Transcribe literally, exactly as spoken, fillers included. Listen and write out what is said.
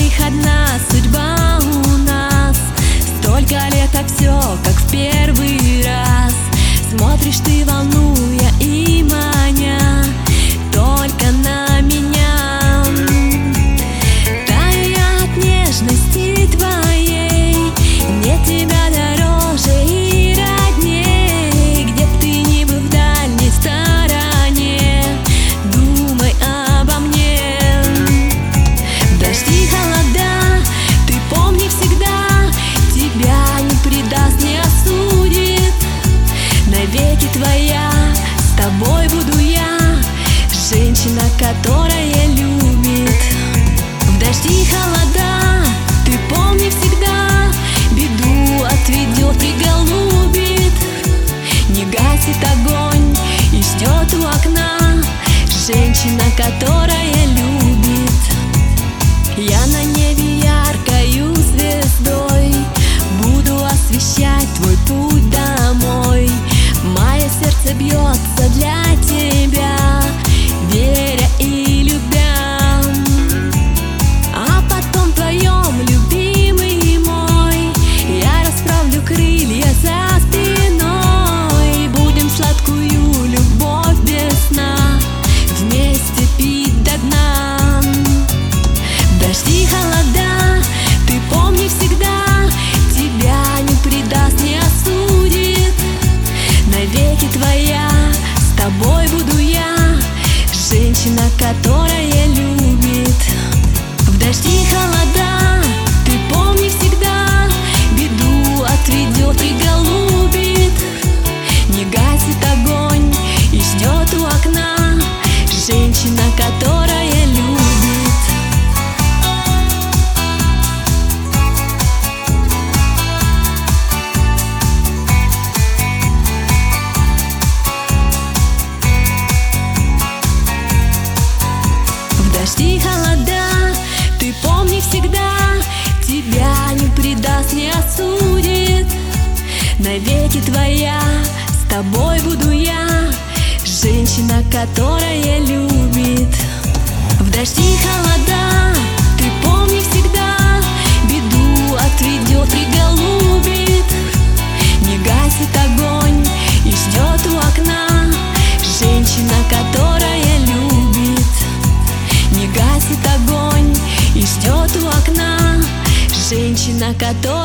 двоих одна судьба у нас. Столько лет, а все как в первый раз. Смотришь ты, волнуя и маня только на меня. Тая от нежности твоей, нет тебя дороже и родней. Где б ты ни был в дальней стороне, думай обо мне. Дожди, холода, ты помни всегда, тебя не предаст, не осудит. Навеки твоя, с тобой буду я, женщина, которая любит. В дожди, холода, ты помни всегда, беду отведет, приголубит. Не гасит огонь и ждет у окна, женщина, которая любит. Я на небе яркою звездой буду освещать твой путь домой. Мое сердце бьется для тебя, веря и любя. А потом вдвоем, любимый мой, я расправлю крылья за спиной. Будем сладкую любовь без сна вместе пить до дна. Дожди, холода, ты помни всегда, тебя не предаст, не осудит. Навеки твоя, с тобой буду я, женщина, которая любит. В дожди, холода, ты помни всегда, беду отведет, приголубит. Не гасит огонь и ждет у окна, женщина, которая любит. Дожди, холода, ты помни всегда, тебя не предаст, не осудит. Навеки твоя, с тобой буду я, женщина, которая любит. В дожди, холода, ты помни всегда, беду отведет, приголубит. Не гасит огонь и ждет у окна, женщина, которая любит. Не гасит огонь и ждет у окна, женщина, которая